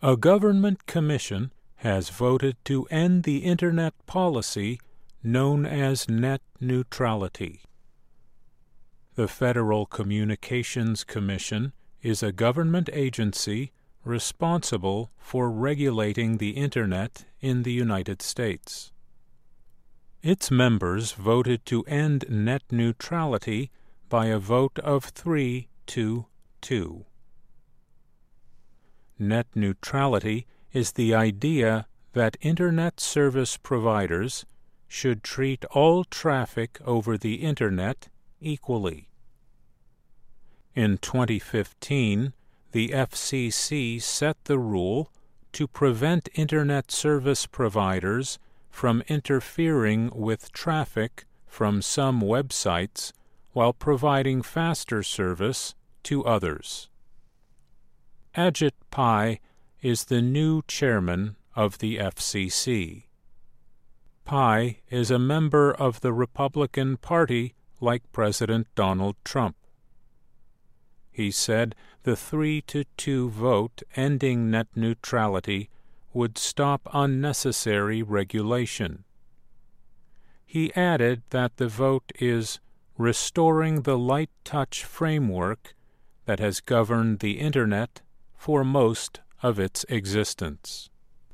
A government commission has voted to end the Internet policy known as net neutrality. The Federal Communications Commission is a government agency responsible for regulating the Internet in the United States. Its members voted to end net neutrality by a vote of 3 to 2. Net neutrality is the idea that Internet service providers should treat all traffic over the Internet equally. In 2015, the FCC set the rule to prevent Internet service providers from interfering with traffic from some websites while providing faster service to others. Ajit Pai is the new chairman of the FCC. Pai is a member of the Republican Party like President Donald Trump. He said the 3 to 2 vote ending net neutrality would stop unnecessary regulation. He added that the vote is restoring the light touch framework that has governed the Internet for most of its existence.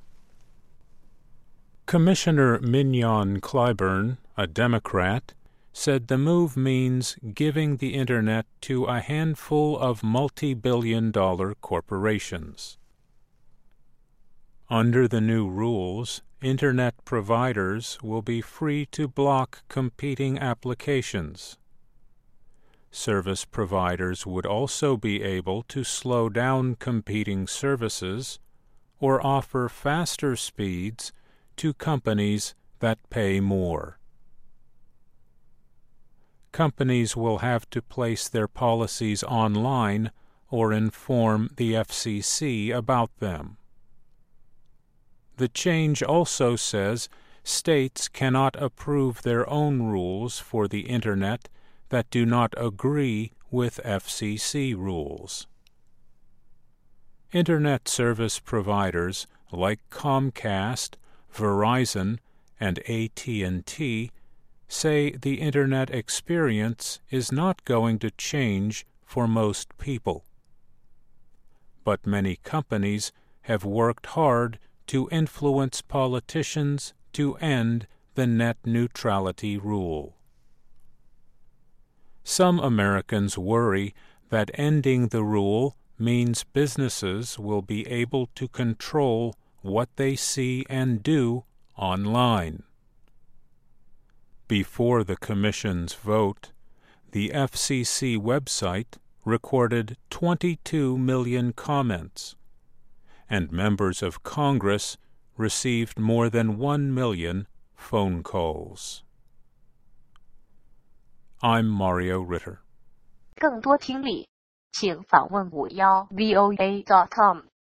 Commissioner Mignon Clyburn, a Democrat, said the move means giving the Internet to a handful of multi-billion-dollar corporations. Under the new rules, Internet providers will be free to block competing applications. Service providers would also be able to slow down competing services or offer faster speeds to companies that pay more. Companies will have to place their policies online or inform the FCC about them. The change also says states cannot approve their own rules for the Internet that do not agree with FCC rules. Internet service providers like Comcast, Verizon, and AT&T say the Internet experience is not going to change for most people. But many companies have worked hard to influence politicians to end the net neutrality rule. Some Americans worry that ending the rule means businesses will be able to control what they see and do online. Before the Commission's vote, the FCC website recorded 22 million comments, and members of Congress received more than 1 million phone calls. I'm Mario Ritter. 更多听力，请访问51voa.com。